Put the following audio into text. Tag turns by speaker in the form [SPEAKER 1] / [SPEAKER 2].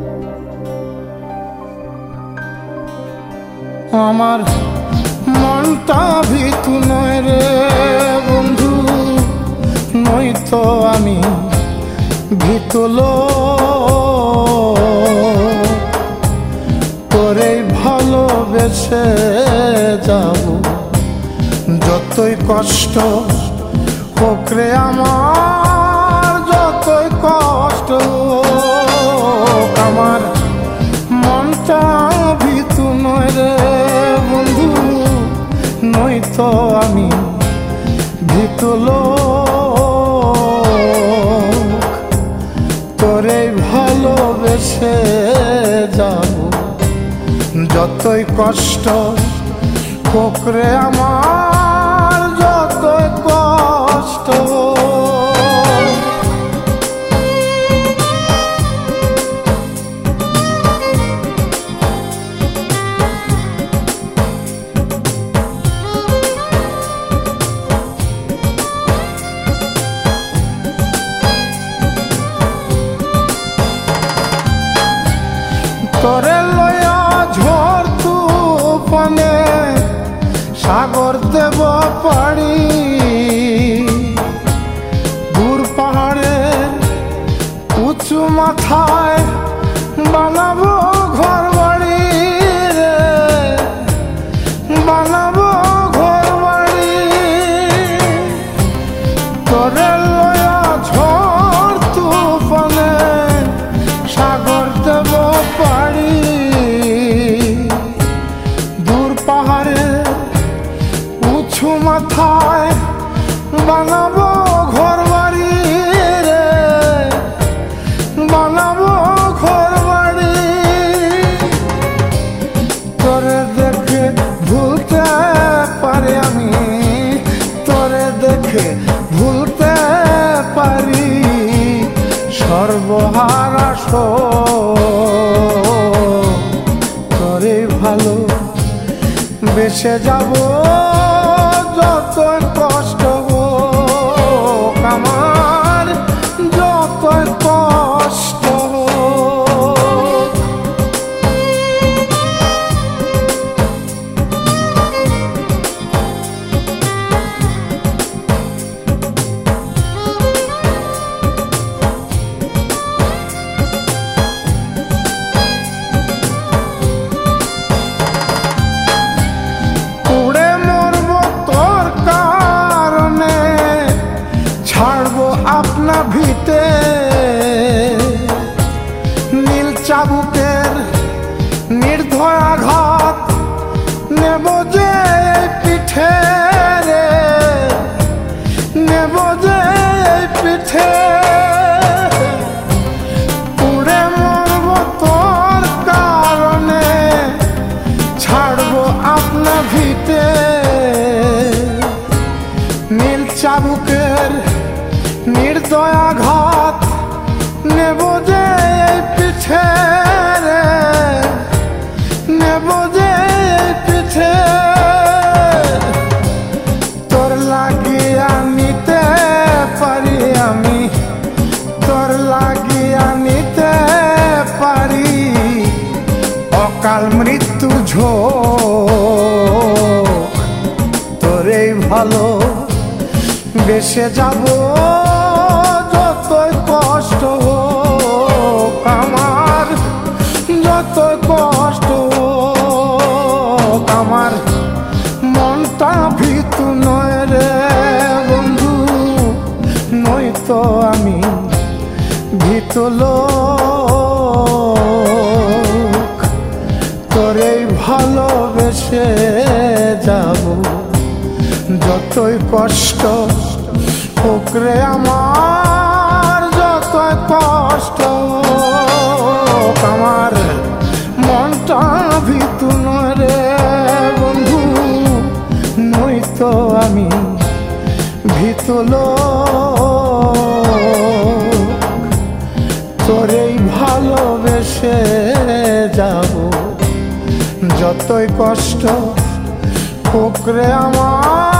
[SPEAKER 1] আমার মনটা ভীতু নয় রে বন্ধু, নয়তো আমি ভীতু লোক। তোরেই ভালোবেসে যাব, যতই কষ্ট হোক রে আমার, যতই কষ্ট হোক। আমার মনটা ভীতু নয় রে বন্ধু, নয়তো আমি ভীতু লোক। তোরে ভালোবেসে যাব, যতই কষ্ট হোক রে আমার, যতই কষ্ট। তোরে লয়া ঝড় তুফানে সাগর দেব পাড়ি, দূর পাহাড়ের উঁচু মাথায় বানাবো ঘর বাড়ি রে, বানাবো ঘর বাড়ি। তোরে লয়া ঝড় তুফানে সাগর দেব পাড়ি, দূর পাহাড়ে উঁচু মাথায় বানাবো ঘর বাড়ি রে, বানাবো ঘর বাড়ি। তোরে দেখে ভুলতে পারি আমি, তোরে দেখে ভুলতে পারি সর্বহারা তোরে ভালো বেসে যাব, যতই কষ্ট হোক আমার, যতই কষ্ট হোক। আপনা ভিটে নীল চাবুকের নির্দয় আঘাত নেব যে পিঠে রে, নেব যে পিঠে। পুড়ে মরব তোর কারণে, ছাড়বো আপনা ভিটে নীল চাবুকের নির্দয় আঘাত নেব যে পিঠে রে, নেব যে পিঠে। তোর লাগিয়া নিতে পারি আমি, তোর লাগিয়া নিতে পারি অকাল মৃত্যুর ঝোঁক। তোরেই ভালো বেসে যাব, যতই কষ্ট হোক আমার, যতই কষ্ট হোক। আমার মনটা ভীতু নয় রে বন্ধু, নয়তো আমি ভীতু লোক। তোরেই ভালোবেসে যাব, যতই কষ্ট হোক রে আমার, যতই কষ্ট হোক। আমার মনটা ভীতু নয় রে বন্ধু, নয়তো আমি ভীতু লোক। তোরেই ভালোবেসে যাব, যতই কষ্ট হোক রে আমার।